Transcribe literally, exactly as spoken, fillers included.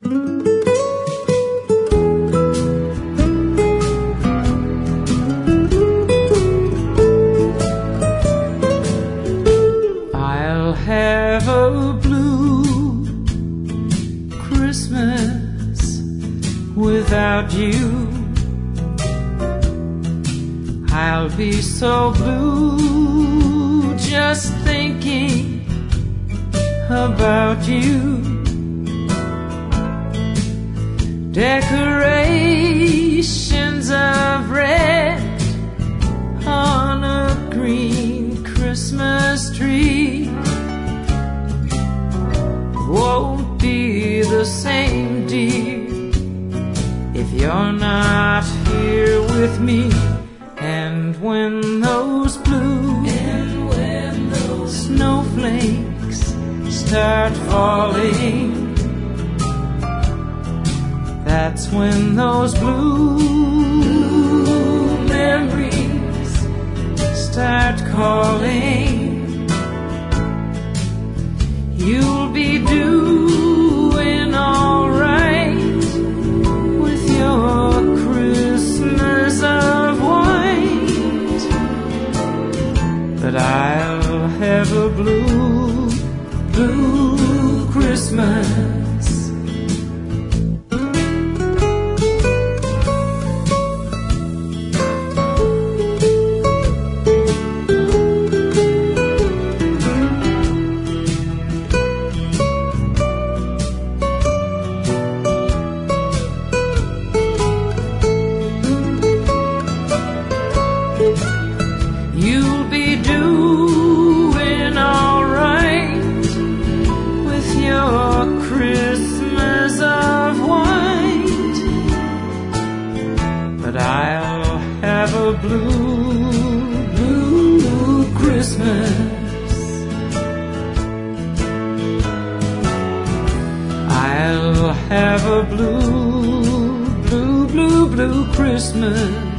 I'll have a blue Christmas without you. I'll be so blue just thinking about you. Decorations of red on a green Christmas tree won't be the same, dear, if you're not here with me. And when those blue and when those snowflakes start falling, that's when those blue, blue memories start calling. You'll be doing all right with your Christmas of white, but I'll have a blue, blue Christmas. You'll be doing all right with your Christmas of white, but I'll have a blue, blue Christmas. I'll have a blue, blue, blue, blue Christmas.